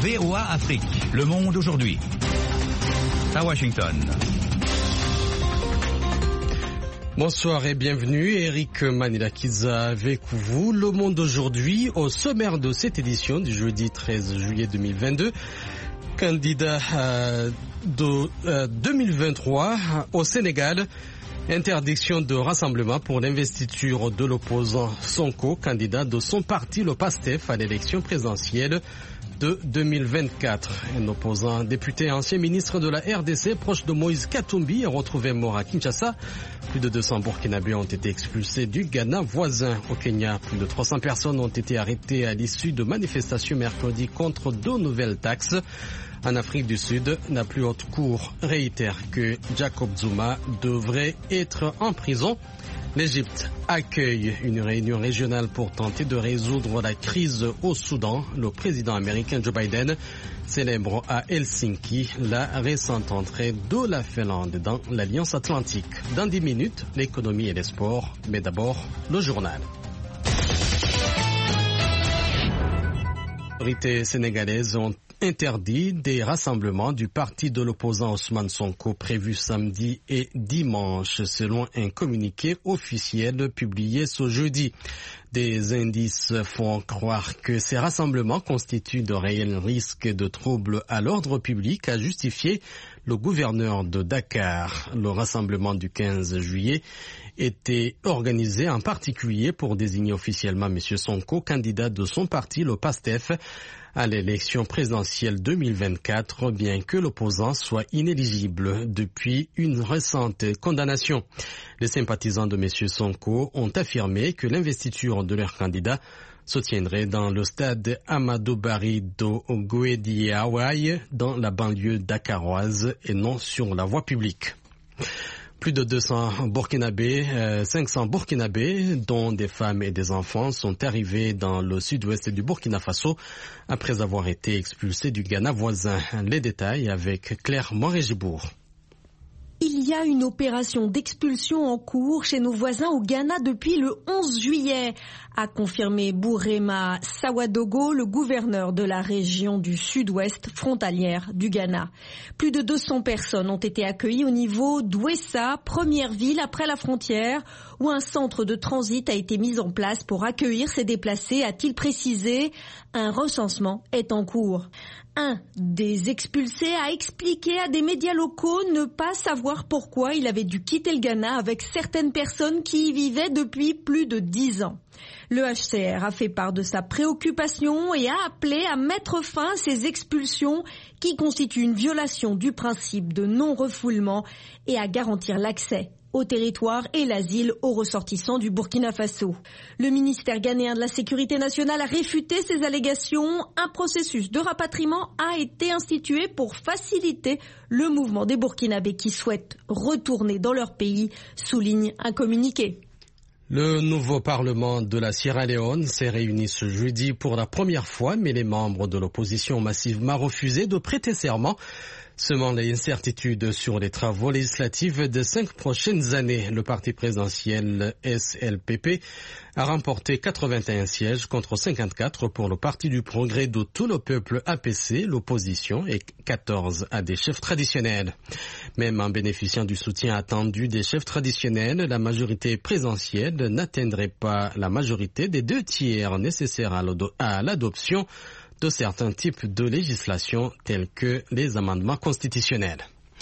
VOA Afrique, le monde aujourd'hui. À Washington. Bonsoir et bienvenue, Eric Manilakiza avec vous. Le monde aujourd'hui, au sommaire de cette édition du jeudi 13 juillet 2022. Candidat de 2023 au Sénégal. Interdiction de rassemblement pour l'investiture de l'opposant Sonko, candidat de son parti, le PASTEF, à l'élection présidentielle de 2024. Un opposant député et ancien ministre de la RDC, proche de Moïse Katumbi, est retrouvé mort à Kinshasa. Plus de 200 Burkinabés ont été expulsés du Ghana voisin. Au Kenya, plus de 300 personnes ont été arrêtées à l'issue de manifestations mercredi contre 2 nouvelles taxes. En Afrique du Sud, la plus haute cour réitère que Jacob Zuma devrait être en prison. L'Égypte accueille une réunion régionale pour tenter de résoudre la crise au Soudan. Le président américain Joe Biden célèbre à Helsinki la récente entrée de la Finlande dans l'Alliance Atlantique. Dans 10 minutes, l'économie et les sports, mais d'abord le journal. Les autorités sénégalaises ont interdit des rassemblements du parti de l'opposant Ousmane Sonko prévus samedi et dimanche, selon un communiqué officiel publié ce jeudi. Des indices font croire que ces rassemblements constituent de réels risques de troubles à l'ordre public, a justifié le gouverneur de Dakar. Le rassemblement du 15 juillet était organisé en particulier pour désigner officiellement M. Sonko, candidat de son parti, le PASTEF, à l'élection présidentielle 2024, bien que l'opposant soit inéligible depuis une récente condamnation. Les sympathisants de M. Sonko ont affirmé que l'investiture de leur candidat se tiendrait dans le stade Amadou Barry d'Oguediawaye, dans la banlieue dakaroise et non sur la voie publique. Plus de 200 Burkinabés, 500 Burkinabés, dont des femmes et des enfants, sont arrivés dans le sud-ouest du Burkina Faso après avoir été expulsés du Ghana voisin. Les détails avec Claire Morégibourg. Il y a une opération d'expulsion en cours chez nos voisins au Ghana depuis le 11 juillet, a confirmé Bourema Sawadogo, le gouverneur de la région du sud-ouest frontalière du Ghana. Plus de 200 personnes ont été accueillies au niveau d'Ouessa, première ville après la frontière, où un centre de transit a été mis en place pour accueillir ces déplacés, a-t-il précisé. Un recensement est en cours. Un des expulsés a expliqué à des médias locaux ne pas savoir pourquoi il avait dû quitter le Ghana avec certaines personnes qui y vivaient depuis plus de 10 ans. Le HCR a fait part de sa préoccupation et a appelé à mettre fin à ces expulsions qui constituent une violation du principe de non-refoulement et à garantir l'accès au territoire et l'asile aux ressortissants du Burkina Faso. Le ministère ghanéen de la Sécurité nationale a réfuté ces allégations. Un processus de rapatriement a été institué pour faciliter le mouvement des Burkinabés qui souhaitent retourner dans leur pays, souligne un communiqué. Le nouveau Parlement de la Sierra Leone s'est réuni ce jeudi pour la première fois, mais les membres de l'opposition ont massivement refusé de prêter serment. Semant les incertitudes sur les travaux législatifs des 5 prochaines années, le parti présidentiel SLPP a remporté 81 sièges contre 54 pour le Parti du Progrès de tout le peuple APC, l'opposition, et 14 à des chefs traditionnels. Même en bénéficiant du soutien attendu des chefs traditionnels, la majorité présidentielle n'atteindrait pas la majorité des 2 tiers nécessaires à l'adoption de certains types de législation tels que les amendements constitutionnels.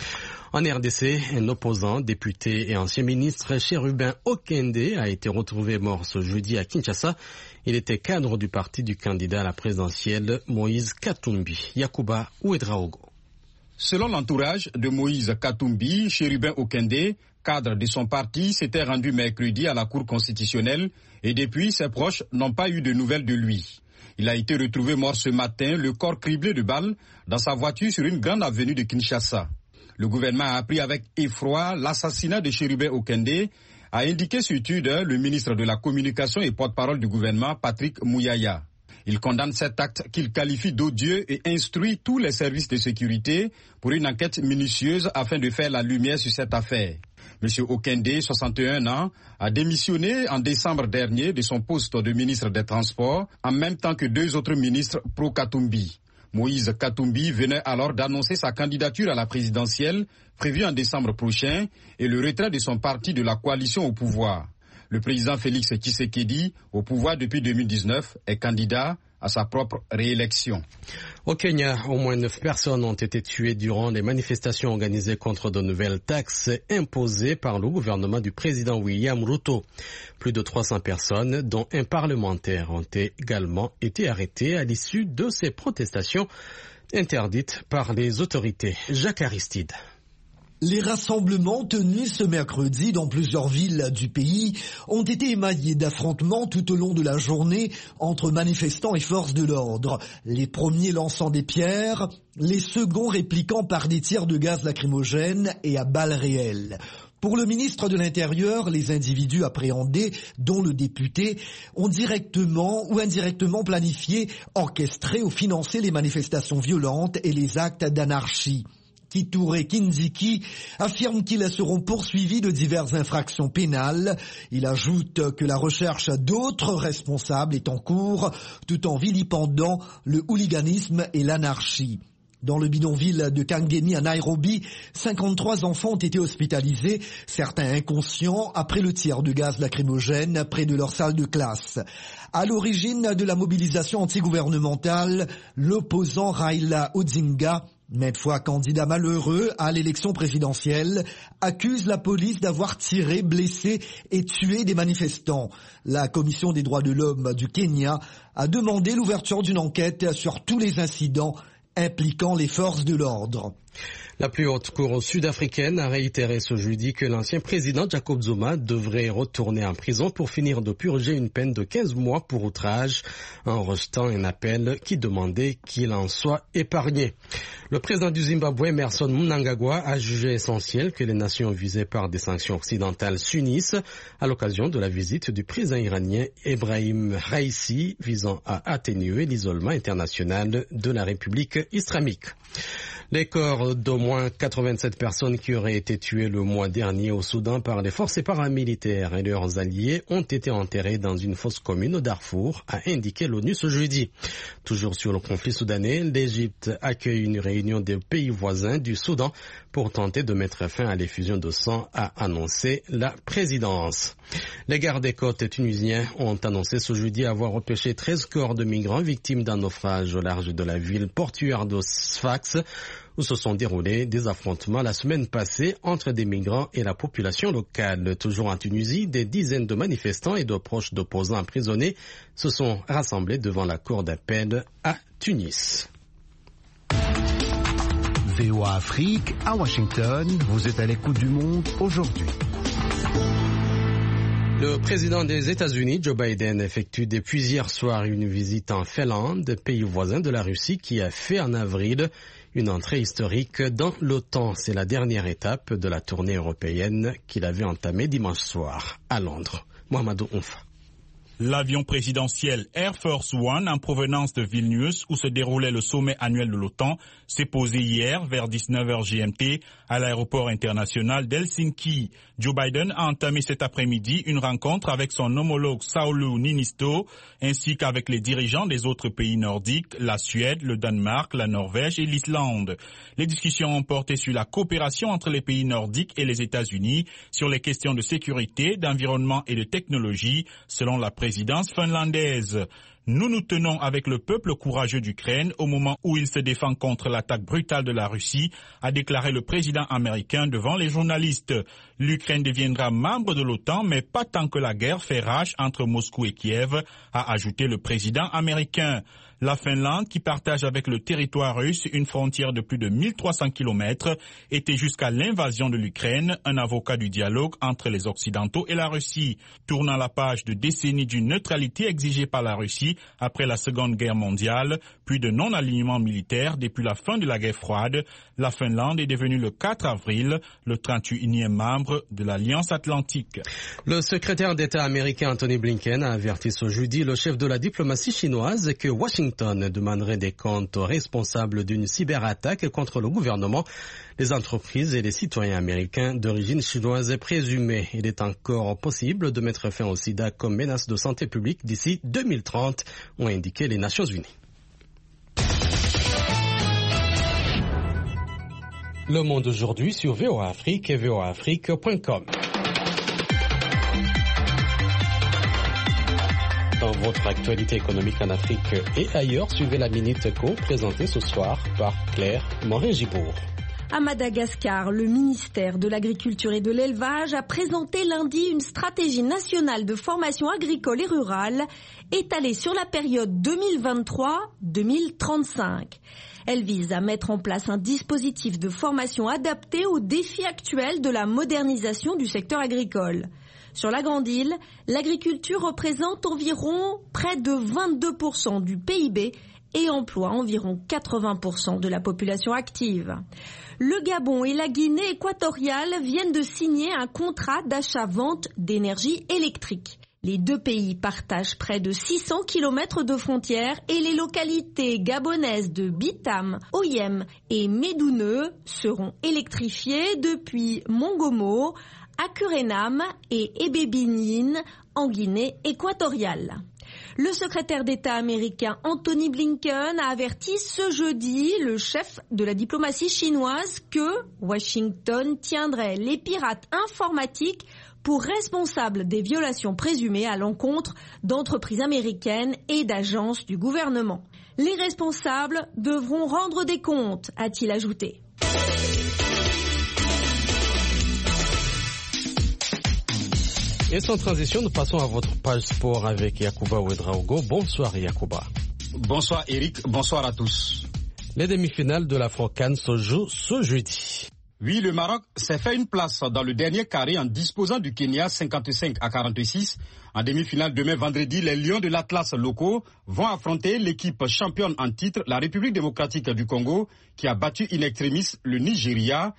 En RDC, un opposant, député et ancien ministre, Chérubin Okende, a été retrouvé mort ce jeudi à Kinshasa. Il était cadre du parti du candidat à la présidentielle Moïse Katumbi. Yacouba Ouedraogo. Selon l'entourage de Moïse Katumbi, Chérubin Okende, cadre de son parti, s'était rendu mercredi à la Cour constitutionnelle et depuis, ses proches n'ont pas eu de nouvelles de lui. Il a été retrouvé mort ce matin, le corps criblé de balles, dans sa voiture sur une grande avenue de Kinshasa. Le gouvernement a appris avec effroi l'assassinat de Chérubin Okende, a indiqué sur Twitter le ministre de la Communication et porte-parole du gouvernement, Patrick Mouyaya. Il condamne cet acte qu'il qualifie d'odieux et instruit tous les services de sécurité pour une enquête minutieuse afin de faire la lumière sur cette affaire. M. Okende, 61 ans, a démissionné en décembre dernier de son poste de ministre des Transports, en même temps que 2 autres ministres pro-Katumbi. Moïse Katumbi venait alors d'annoncer sa candidature à la présidentielle prévue en décembre prochain et le retrait de son parti de la coalition au pouvoir. Le président Félix Tshisekedi, au pouvoir depuis 2019, est candidat à sa propre réélection. Au Kenya, au moins 9 personnes ont été tuées durant les manifestations organisées contre de nouvelles taxes imposées par le gouvernement du président William Ruto. Plus de 300 personnes, dont un parlementaire, ont également été arrêtées à l'issue de ces protestations interdites par les autorités. Jacques Aristide. Les rassemblements tenus ce mercredi dans plusieurs villes du pays ont été émaillés d'affrontements tout au long de la journée entre manifestants et forces de l'ordre. Les premiers lançant des pierres, les seconds répliquant par des tirs de gaz lacrymogène et à balles réelles. Pour le ministre de l'Intérieur, les individus appréhendés, dont le député, ont directement ou indirectement planifié, orchestré ou financé les manifestations violentes et les actes d'anarchie. Kithure Kindiki affirme qu'ils seront poursuivis de diverses infractions pénales. Il ajoute que la recherche d'autres responsables est en cours, tout en vilipendant le hooliganisme et l'anarchie. Dans le bidonville de Kangemi à Nairobi, 53 enfants ont été hospitalisés, certains inconscients, après le tir de gaz lacrymogène près de leur salle de classe. À l'origine de la mobilisation antigouvernementale, l'opposant Raila Odinga, maintes fois candidat malheureux à l'élection présidentielle, accuse la police d'avoir tiré, blessé et tué des manifestants. La Commission des droits de l'homme du Kenya a demandé l'ouverture d'une enquête sur tous les incidents impliquant les forces de l'ordre. La plus haute cour sud-africaine a réitéré ce jeudi que l'ancien président Jacob Zuma devrait retourner en prison pour finir de purger une peine de 15 mois pour outrage, en rejetant un appel qui demandait qu'il en soit épargné. Le président du Zimbabwe, Emmerson Mnangagwa, a jugé essentiel que les nations visées par des sanctions occidentales s'unissent à l'occasion de la visite du président iranien Ebrahim Raisi visant à atténuer l'isolement international de la République islamique. Les corps d'au moins 87 personnes qui auraient été tuées le mois dernier au Soudan par les forces paramilitaires et leurs alliés ont été enterrés dans une fosse commune au Darfour, a indiqué l'ONU ce jeudi. Toujours sur le conflit soudanais, l'Égypte accueille une réunion des pays voisins du Soudan pour tenter de mettre fin à l'effusion de sang, a annoncé la présidence. Les gardes-côtes tunisiens ont annoncé ce jeudi avoir repêché 13 corps de migrants victimes d'un naufrage au large de la ville portuaire de Sfax, où se sont déroulés des affrontements la semaine passée entre des migrants et la population locale. Toujours en Tunisie, des dizaines de manifestants et de proches d'opposants emprisonnés se sont rassemblés devant la cour d'appel à Tunis. VOA Afrique, à Washington, vous êtes à l'écoute du monde aujourd'hui. Le président des États-Unis, Joe Biden, effectue depuis hier soir une visite en Finlande, pays voisin de la Russie, qui a fait en avril une entrée historique dans l'OTAN. C'est la dernière étape de la tournée européenne qu'il avait entamée dimanche soir à Londres. Mohamedou Oumfa. L'avion présidentiel Air Force One en provenance de Vilnius, où se déroulait le sommet annuel de l'OTAN, s'est posé hier vers 19h GMT à l'aéroport international d'Helsinki. Joe Biden a entamé cet après-midi une rencontre avec son homologue Sauli Niinisto ainsi qu'avec les dirigeants des autres pays nordiques, la Suède, le Danemark, la Norvège et l'Islande. Les discussions ont porté sur la coopération entre les pays nordiques et les États-Unis, sur les questions de sécurité, d'environnement et de technologie, selon la présidence finlandaise. Nous nous tenons avec le peuple courageux d'Ukraine au moment où il se défend contre l'attaque brutale de la Russie, a déclaré le président américain devant les journalistes. L'Ukraine deviendra membre de l'OTAN, mais pas tant que la guerre fait rage entre Moscou et Kiev, a ajouté le président américain. La Finlande, qui partage avec le territoire russe une frontière de plus de 1300 km, était jusqu'à l'invasion de l'Ukraine un avocat du dialogue entre les Occidentaux et la Russie. Tournant la page de décennies d'une neutralité exigée par la Russie après la Seconde Guerre mondiale, puis de non-alignement militaire depuis la fin de la guerre froide, la Finlande est devenue le 4 avril le 31e membre de l'Alliance Atlantique. Le secrétaire d'État américain Anthony Blinken a averti ce jeudi le chef de la diplomatie chinoise que Washington demanderait des comptes aux responsables d'une cyberattaque contre le gouvernement, les entreprises et les citoyens américains d'origine chinoise présumés. Il est encore possible de mettre fin au sida comme menace de santé publique d'ici 2030, ont indiqué les Nations Unies. Le Monde aujourd'hui sur VOA Afrique et voaafrique.com. Dans votre actualité économique en Afrique et ailleurs, suivez la Minute Éco présentée ce soir par Claire Morin-Gibourg. À Madagascar, le ministère de l'Agriculture et de l'Élevage a présenté lundi une stratégie nationale de formation agricole et rurale étalée sur la période 2023-2035. Elle vise à mettre en place un dispositif de formation adapté aux défis actuels de la modernisation du secteur agricole. Sur la Grande Île, l'agriculture représente environ près de 22% du PIB et emploie environ 80% de la population active. Le Gabon et la Guinée équatoriale viennent de signer un contrat d'achat-vente d'énergie électrique. Les deux pays partagent près de 600 km de frontières et les localités gabonaises de Bitam, Oyem et Médouneux seront électrifiées depuis Mongomo, Akurenam et Ebébinine en Guinée équatoriale. Le secrétaire d'État américain Anthony Blinken a averti ce jeudi le chef de la diplomatie chinoise que Washington tiendrait les pirates informatiques pour responsables des violations présumées à l'encontre d'entreprises américaines et d'agences du gouvernement. Les responsables devront rendre des comptes, a-t-il ajouté. Et sans transition, nous passons à votre page sport avec Yacouba Ouedraogo. Bonsoir Yacouba. Bonsoir Eric, bonsoir à tous. Les demi-finales de l'Afro-CAN se jouent ce jeudi. Oui, le Maroc s'est fait une place dans le dernier carré en disposant du Kenya 55-46. En demi-finale demain vendredi, les Lions de l'Atlas locaux vont affronter l'équipe championne en titre, la République démocratique du Congo, qui a battu in extremis le Nigeria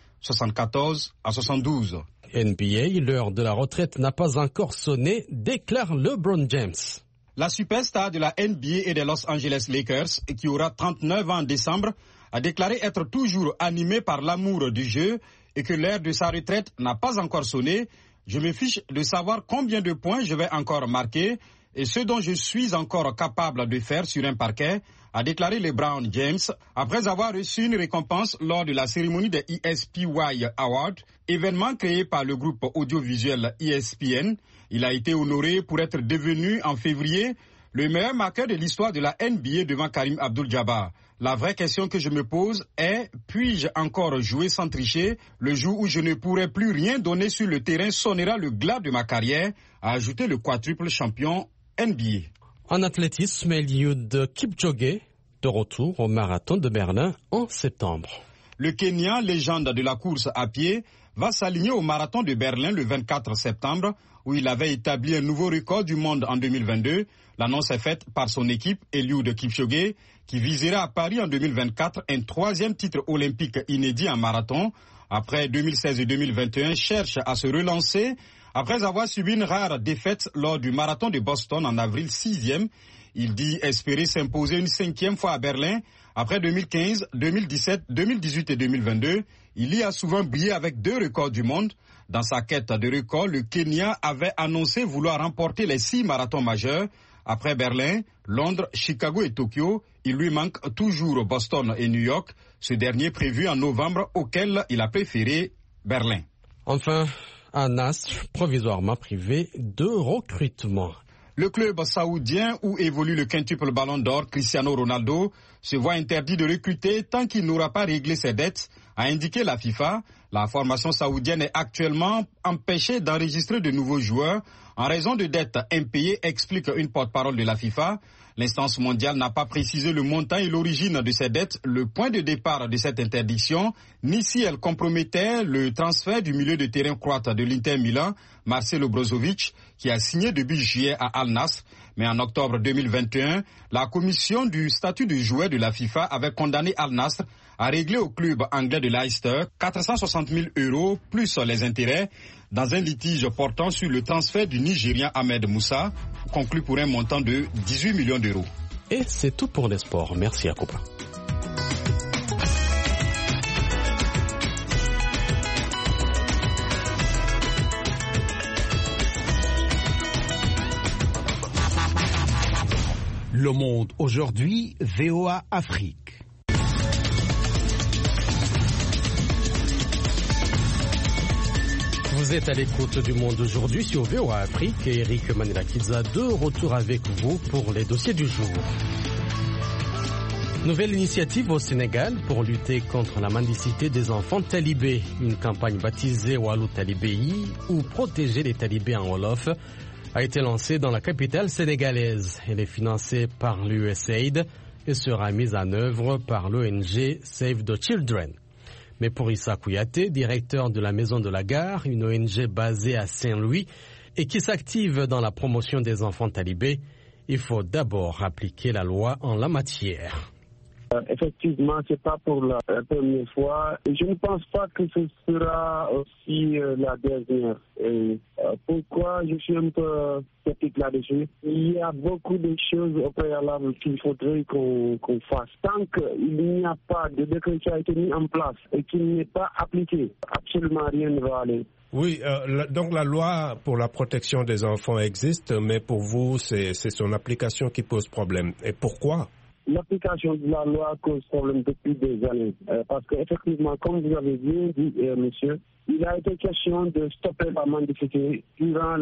74-72. NBA, l'heure de la retraite n'a pas encore sonné, déclare LeBron James. La superstar de la NBA et des Los Angeles Lakers, qui aura 39 ans en décembre, a déclaré être toujours animé par l'amour du jeu et que l'heure de sa retraite n'a pas encore sonné. Je me fiche de savoir combien de points je vais encore marquer et ce dont je suis encore capable de faire sur un parquet, a déclaré LeBron James après avoir reçu une récompense lors de la cérémonie des ESPY Awards, événement créé par le groupe audiovisuel ESPN. Il a été honoré pour être devenu en février le meilleur marqueur de l'histoire de la NBA devant Karim Abdul-Jabbar. La vraie question que je me pose est, puis-je encore jouer sans tricher? Le jour où je ne pourrai plus rien donner sur le terrain sonnera le glas de ma carrière, a ajouté le quadruple champion NBA. En athlétisme, Eliud Kipchoge, de retour au marathon de Berlin en septembre. Le Kenyan, légende de la course à pied, va s'aligner au marathon de Berlin le 24 septembre, où il avait établi un nouveau record du monde en 2022. L'annonce est faite par son équipe, Eliud Kipchoge, qui visera à Paris en 2024 un troisième titre olympique inédit en marathon. Après 2016 et 2021, cherche à se relancer. Après avoir subi une rare défaite lors du marathon de Boston en avril 6e, il dit espérer s'imposer une 5e fois à Berlin. Après 2015, 2017, 2018 et 2022, il y a souvent brillé avec 2 records du monde. Dans sa quête de records, le Kenya avait annoncé vouloir remporter les 6 marathons majeurs. Après Berlin, Londres, Chicago et Tokyo, il lui manque toujours Boston et New York, ce dernier prévu en novembre auquel il a préféré Berlin. Enfin, Al-Nassr, provisoirement privé de recrutement. Le club saoudien où évolue le quintuple ballon d'or Cristiano Ronaldo se voit interdit de recruter tant qu'il n'aura pas réglé ses dettes, a indiqué la FIFA. La formation saoudienne est actuellement empêchée d'enregistrer de nouveaux joueurs en raison de dettes impayées, explique une porte-parole de la FIFA. L'instance mondiale n'a pas précisé le montant et l'origine de ces dettes, le point de départ de cette interdiction, ni si elle compromettait le transfert du milieu de terrain croate de l'Inter Milan, Marcelo Brozovic, qui a signé début juillet à Al-Nassr. Mais en octobre 2021, la commission du statut de joueur de la FIFA avait condamné Al-Nassr à régler au club anglais de Leicester 460 000 € plus les intérêts dans un litige portant sur le transfert du Nigérian Ahmed Moussa, conclu pour un montant de 18 millions d'euros. Et c'est tout pour les sports. Merci Yacouba. Le Monde aujourd'hui, VOA Afrique. Vous êtes à l'écoute du Monde aujourd'hui sur VOA Afrique et Eric Manila-Kiza de retour avec vous pour les dossiers du jour. Nouvelle initiative au Sénégal pour lutter contre la mendicité des enfants talibés. Une campagne baptisée Walou Talibéi ou Protéger les talibés en Wolof a été lancée dans la capitale sénégalaise. Elle est financée par l'USAID et sera mise en œuvre par l'ONG Save the Children. Mais pour Issa Kouyaté, directeur de la Maison de la Gare, une ONG basée à Saint-Louis et qui s'active dans la promotion des enfants talibés, il faut d'abord appliquer la loi en la matière. Effectivement, c'est pas pour la première fois. Je ne pense pas que ce sera aussi la dernière. Et, pourquoi je suis un peu sceptique là-dessus? Il y a beaucoup de choses au préalable qu'il faudrait qu'on fasse. Tant qu'il n'y a pas de décret qui a été mis en place et qu'il n'est pas appliqué, absolument rien ne va aller. Oui, donc la loi pour la protection des enfants existe, mais pour vous, c'est son application qui pose problème. Et pourquoi? L'application de la loi cause problème depuis des années. Parce qu'effectivement, comme vous avez bien dit, monsieur, il a été question de stopper la mendicité durant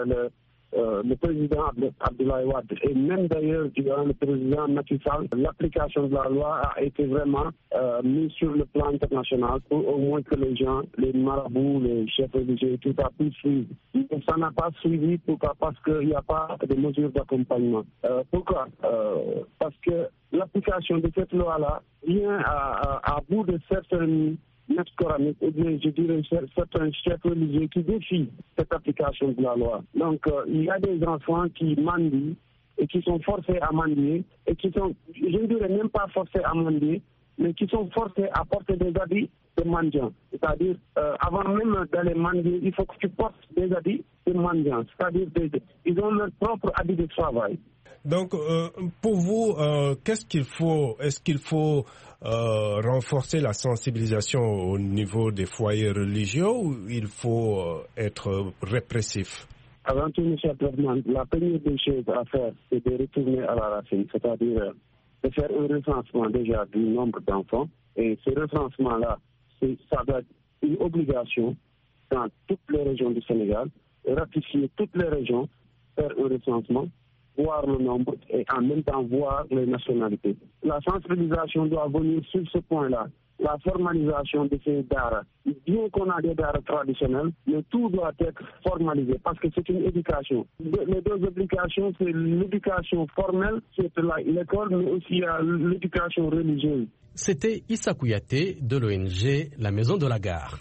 le président Abdoulaye Wade. Et même d'ailleurs, durant le président Macky Sall, l'application de la loi a été vraiment mise sur le plan international pour au moins que les gens, les marabouts, les chefs religieux, tout a pu suivre. Ça n'a pas suivi. Pourquoi? Parce qu'il n'y a pas de mesures d'accompagnement. Pourquoi? Parce que l'application de cette loi-là vient à bout de certaines maîtres coraniques, ou bien je dirais certains chefs religieux qui défient cette application de la loi. Donc il y a des enfants qui mendient et qui sont forcés à mendier et qui sont, je ne dirais même pas forcés à mendier, mais qui sont forcés à porter des habits de mendiants. C'est-à-dire, avant même d'aller mendier, il faut que tu portes des habits de mendiants. C'est-à-dire, ils ont leur propre habit de travail. Donc, pour vous, qu'est-ce qu'il faut? Est-ce qu'il faut renforcer la sensibilisation au niveau des foyers religieux ou il faut être répressif? Avant tout, M. Abdelman, la première des choses à faire, c'est de retourner à la racine, c'est-à-dire de faire un recensement déjà du nombre d'enfants. Et ce recensement-là, ça doit être une obligation dans toutes les régions du Sénégal, ratifier toutes les régions, faire un recensement, voir le nombre et en même temps voir les nationalités. La sensibilisation doit venir sur ce point-là. La formalisation de ces daras. Bien qu'on a des daras traditionnels, mais tout doit être formalisé parce que c'est une éducation. Les deux obligations, c'est l'éducation formelle, c'est l'école, mais aussi l'éducation religieuse. C'était Issa Kouyaté de l'ONG La Maison de la Gare.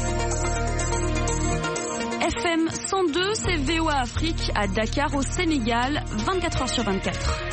FM 102, c'est VOA Afrique à Dakar au Sénégal, 24h sur 24.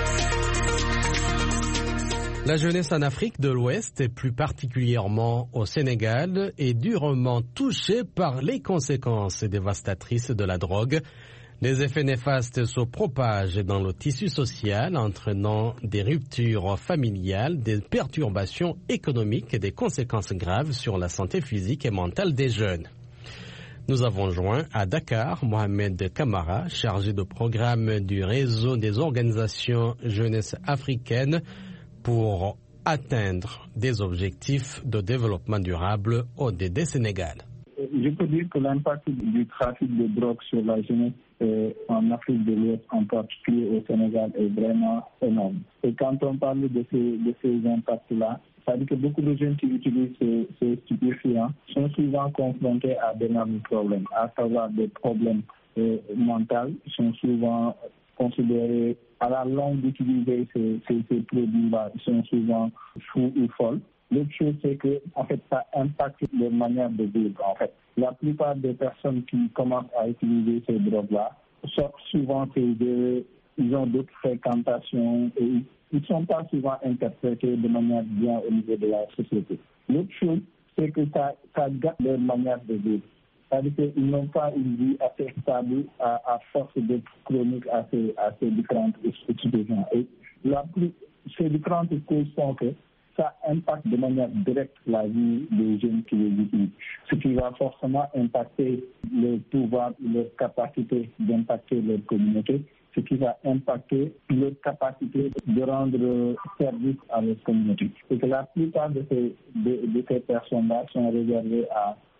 La jeunesse en Afrique de l'Ouest, et plus particulièrement au Sénégal, est durement touchée par les conséquences dévastatrices de la drogue. Les effets néfastes se propagent dans le tissu social, entraînant des ruptures familiales, des perturbations économiques et des conséquences graves sur la santé physique et mentale des jeunes. Nous avons joint à Dakar Mohamed Kamara, chargé de programme du réseau des organisations jeunesse africaines pour atteindre des objectifs de développement durable ODD Sénégal. Je peux dire que l'impact du trafic de drogue sur la jeunesse en Afrique de l'Ouest, en particulier au Sénégal, est vraiment énorme. Et quand on parle de ces impacts-là, ça veut dire que beaucoup de jeunes qui utilisent ces stupéfiants sont souvent confrontés à d'énormes problèmes, à savoir des problèmes mentaux, sont souvent considérés à la longue d'utiliser ces produits-là, ils sont souvent fous ou folles. L'autre chose, c'est que, en fait, ça impacte leur manière de vivre, en fait. La plupart des personnes qui commencent à utiliser ces drogues-là sortent souvent ils ont d'autres fréquentations et ils ne sont pas souvent interprétés de manière bien au niveau de la société. L'autre chose, c'est que ça gâte leur manière de vivre. C'est-à-dire qu'ils n'ont pas une vie assez stable à force d'être chronique à ces différentes situations. Et ces différentes causes font que ça impacte de manière directe la vie des jeunes qui les utilisent. Ce qui va forcément impacter leur pouvoir, leur capacité d'impacter leur communauté, ce qui va impacter leur capacité de rendre service à leur communauté. Et que la plupart de ces personnes-là sont réservées à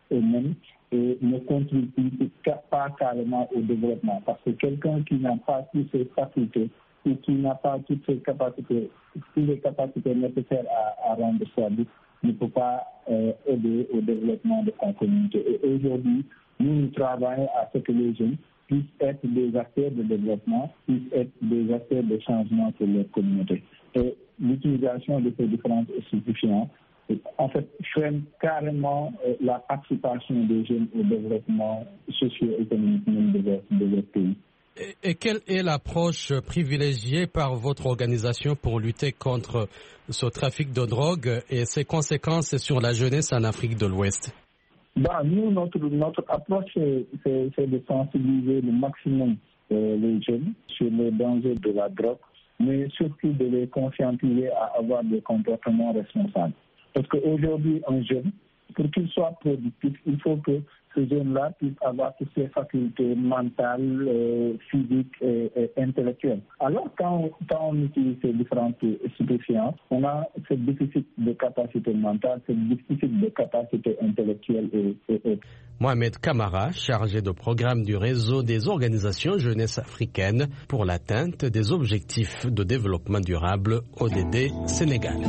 eux-mêmes et ne contribuent pas carrément au développement. Parce que quelqu'un qui n'a pas toutes ses facultés ou qui n'a pas toutes les capacités nécessaires à rendre service ne peut pas aider au développement de sa communauté. Et aujourd'hui, nous travaillons à ce que les jeunes puissent être des acteurs de développement, puissent être des acteurs de changement pour leur communauté. Et l'utilisation de ces différentes institutions, en fait, freine carrément la participation des jeunes au développement socio-économique de leur pays. Et quelle est l'approche privilégiée par votre organisation pour lutter contre ce trafic de drogue et ses conséquences sur la jeunesse en Afrique de l'Ouest? Nous, notre approche, c'est de sensibiliser le maximum les jeunes sur les dangers de la drogue, mais surtout de les conscientiser à avoir des comportements responsables. Parce qu'aujourd'hui, un jeune, pour qu'il soit productif, il faut que ce jeune-là puisse avoir toutes ses facultés mentales, physiques et intellectuelles. Alors, quand on utilise ces différentes stupéfiants, on a ce déficit de capacité mentale, ce déficit de capacité intellectuelle et Mohamed Kamara, chargé de programme du réseau des organisations jeunesse africaines pour l'atteinte des objectifs de développement durable ODD Sénégal.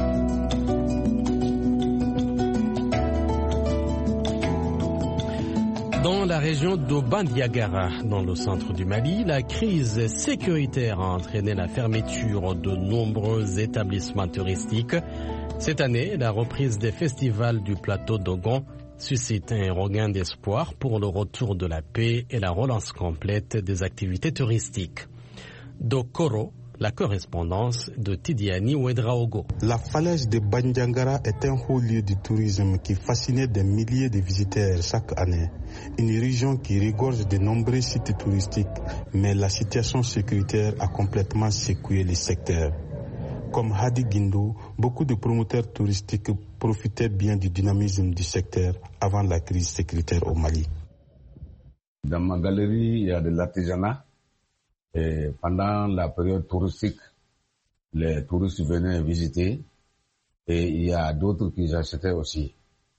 Dans la région d'Obandiagara, dans le centre du Mali, la crise sécuritaire a entraîné la fermeture de nombreux établissements touristiques. Cette année, la reprise des festivals du plateau d'Ogon suscite un regain d'espoir pour le retour de la paix et la relance complète des activités touristiques. Dokoro, la correspondance de Tidiani Ouedraogo. La falaise de Bandiagara est un haut lieu du tourisme qui fascinait des milliers de visiteurs chaque année. Une région qui regorge de nombreux sites touristiques, mais la situation sécuritaire a complètement secoué le secteur. Comme Hadi Guindo, beaucoup de promoteurs touristiques profitaient bien du dynamisme du secteur avant la crise sécuritaire au Mali. Dans ma galerie, il y a de l'artisanat. Et pendant la période touristique, les touristes venaient visiter et il y a d'autres qui achetaient aussi.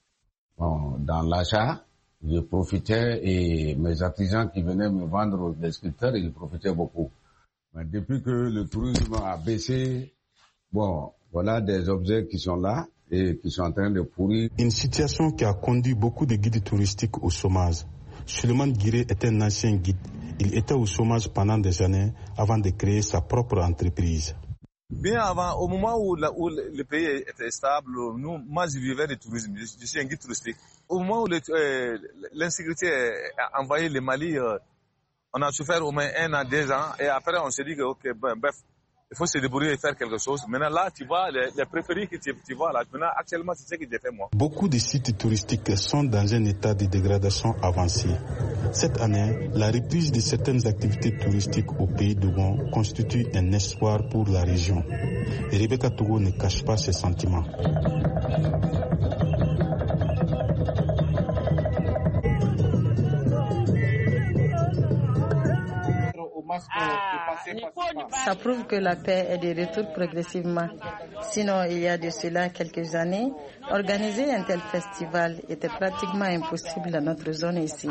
Bon, dans l'achat, je profitais et mes artisans qui venaient me vendre des sculpteurs, ils profitaient beaucoup. Mais depuis que le tourisme a baissé, bon, voilà des objets qui sont là et qui sont en train de pourrir. Une situation qui a conduit beaucoup de guides touristiques au chômage. Suleiman Guiré est un ancien guide. Il était au chômage pendant des années avant de créer sa propre entreprise. Bien avant, au moment où le pays était stable, moi je vivais du tourisme, je suis un guide touristique. Au moment où l'insécurité a envahi le Mali, on a souffert au moins 1 an, 2 ans, et après on s'est dit que bref, il faut se débrouiller et faire quelque chose. Maintenant là, tu vois, les préférés que tu vois là, maintenant actuellement c'est ce que j'ai fait moi. Beaucoup de sites touristiques sont dans un état de dégradation avancé. Cette année, la reprise de certaines activités touristiques au pays d'Ogon constitue un espoir pour la région. Et Rebecca Togo ne cache pas ses sentiments. Ça prouve que la paix est de retour progressivement. Sinon, il y a de cela quelques années, organiser un tel festival était pratiquement impossible dans notre zone ici.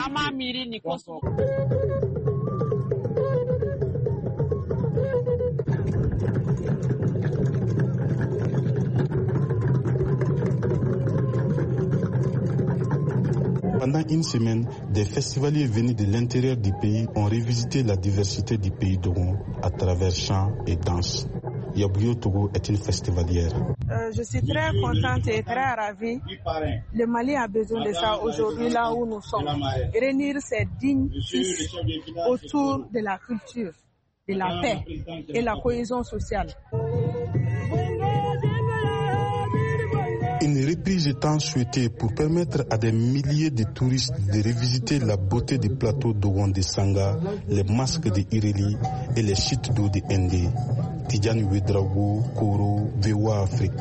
Pendant une semaine, des festivaliers venus de l'intérieur du pays ont revisité la diversité du pays d'Ogon à travers chants et danses. Yabouyo Togo est une festivalière. Je suis très contente et très ravie. Le Mali a besoin de ça aujourd'hui, là où nous sommes. Réunir ces dignes fils autour de la culture, de la paix et la cohésion sociale. Une reprise étant souhaitée pour permettre à des milliers de touristes de revisiter la beauté des plateaux d'Ogon de Sanga, les masques de Ireli et les sites d'eau de Ndé. Tidjani Ouedraogo, Koro, VOA Afrique.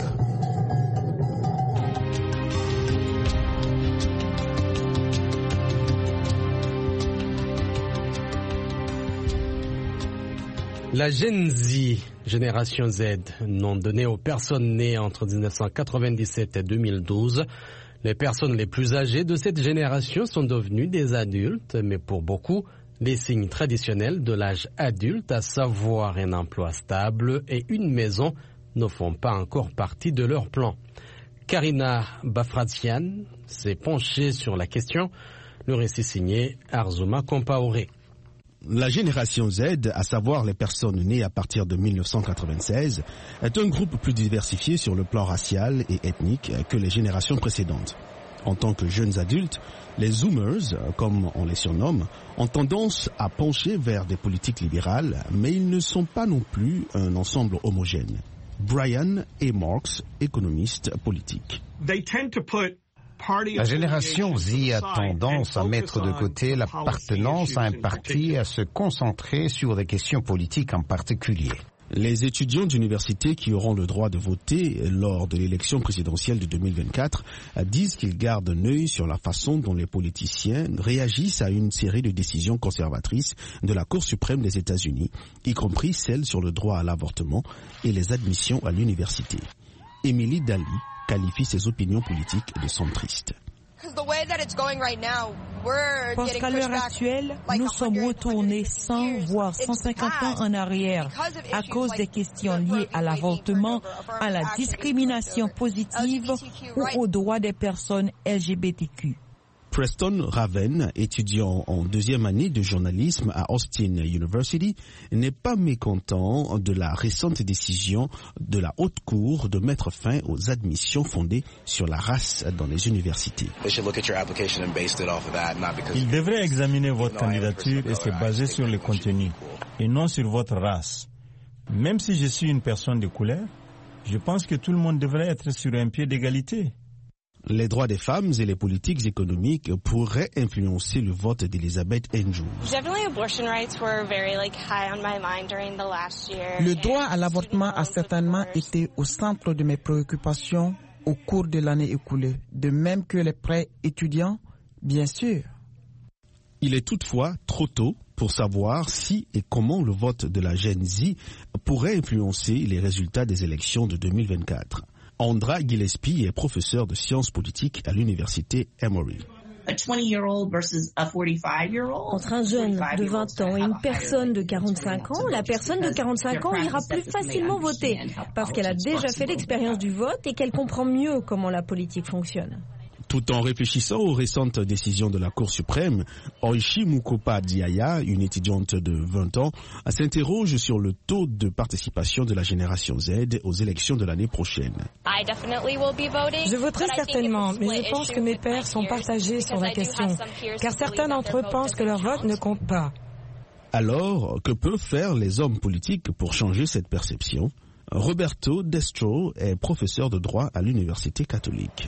La Gen Z, Génération Z, nom donné aux personnes nées entre 1997 et 2012, Les personnes les plus âgées de cette génération sont devenues des adultes, mais pour beaucoup, les signes traditionnels de l'âge adulte, à savoir un emploi stable et une maison, ne font pas encore partie de leur plan. Karina Bafratian s'est penchée sur la question. Le récit signé Arzuma Compaoré. La génération Z, à savoir les personnes nées à partir de 1996, est un groupe plus diversifié sur le plan racial et ethnique que les générations précédentes. En tant que jeunes adultes, les Zoomers, comme on les surnomme, ont tendance à pencher vers des politiques libérales, mais ils ne sont pas non plus un ensemble homogène. Brian A. Marks, économiste politique. La génération Z a tendance à mettre de côté l'appartenance à un parti et à se concentrer sur des questions politiques en particulier. Les étudiants d'université qui auront le droit de voter lors de l'élection présidentielle de 2024 disent qu'ils gardent un œil sur la façon dont les politiciens réagissent à une série de décisions conservatrices de la Cour suprême des États-Unis, y compris celles sur le droit à l'avortement et les admissions à l'université. Émilie Daly qualifie ses opinions politiques de centristes. Parce qu'à l'heure actuelle, nous sommes retournés 100 voire 150 ans en arrière à cause des questions liées à l'avortement, à la discrimination positive ou aux droits des personnes LGBTQ. Preston Raven, étudiant en deuxième année de journalisme à Austin University, n'est pas mécontent de la récente décision de la Haute Cour de mettre fin aux admissions fondées sur la race dans les universités. Ils devraient examiner votre candidature et se baser sur le contenu et non sur votre race. Même si je suis une personne de couleur, je pense que tout le monde devrait être sur un pied d'égalité. Les droits des femmes et les politiques économiques pourraient influencer le vote d'Elizabeth Andrews. Le droit à l'avortement a certainement été au centre de mes préoccupations au cours de l'année écoulée, de même que les prêts étudiants, bien sûr. Il est toutefois trop tôt pour savoir si et comment le vote de la Gen Z pourrait influencer les résultats des élections de 2024. Andra Gillespie est professeur de sciences politiques à l'université Emory. Entre un jeune de 20 ans et une personne de 45 ans, la personne de 45 ans ira plus facilement voter parce qu'elle a déjà fait l'expérience du vote et qu'elle comprend mieux comment la politique fonctionne. Tout en réfléchissant aux récentes décisions de la Cour suprême, Oishi Mukopa Diaya, une étudiante de 20 ans, s'interroge sur le taux de participation de la génération Z aux élections de l'année prochaine. Je voterai certainement, mais je pense que mes pairs sont partagés sur la question, car certains d'entre eux pensent que leur vote ne compte pas. Alors, que peuvent faire les hommes politiques pour changer cette perception ? Roberto Destro est professeur de droit à l'université catholique.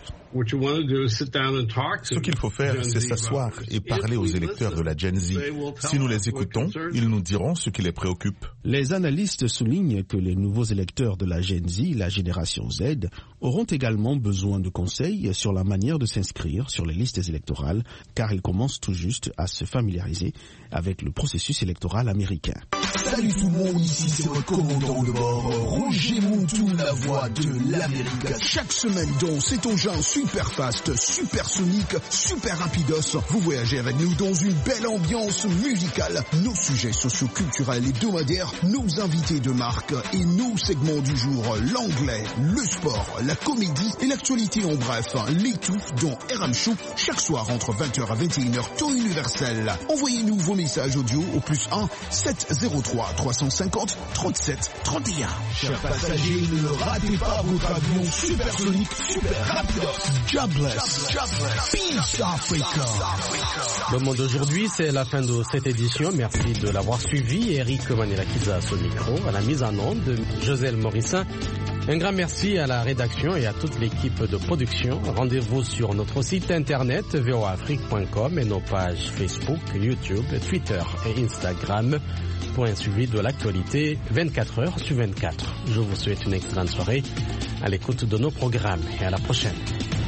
Ce qu'il faut faire, c'est s'asseoir et parler aux électeurs de la Gen Z. Si nous les écoutons, ils nous diront ce qui les préoccupe. Les analystes soulignent que les nouveaux électeurs de la Gen Z, la génération Z, auront également besoin de conseils sur la manière de s'inscrire sur les listes électorales, car ils commencent tout juste à se familiariser avec le processus électoral américain. Salut tout le monde, ici c'est votre commandant de bord, Roger Montou, la voix de l'Amérique. Chaque semaine dans cet engin super fast, super sonique, super rapidos, vous voyagez avec nous dans une belle ambiance musicale. Nos sujets socio-culturels hebdomadaires, nos invités de marque et nos segments du jour, l'anglais, le sport, la comédie et l'actualité en bref, les tout dans RM Show, chaque soir entre 20h à 21h, temps universel. Envoyez-nous vos messages audio au +1 703 350 37 31. Chers passagers, ne ratez pas votre avion supersonique, super rapidos. Jobless. Peace Africa. Le monde d'aujourd'hui, c'est la fin de cette édition. Merci de l'avoir suivi. Eric Manirakiza au micro, à la mise en onde de Joselle Morissin. Un grand merci à la rédaction et à toute l'équipe de production. Rendez-vous sur notre site internet voaafrique.com et nos pages Facebook, YouTube, Twitter et Instagram pour un suivi de l'actualité 24 heures sur 24. Je vous souhaite une excellente soirée à l'écoute de nos programmes et à la prochaine.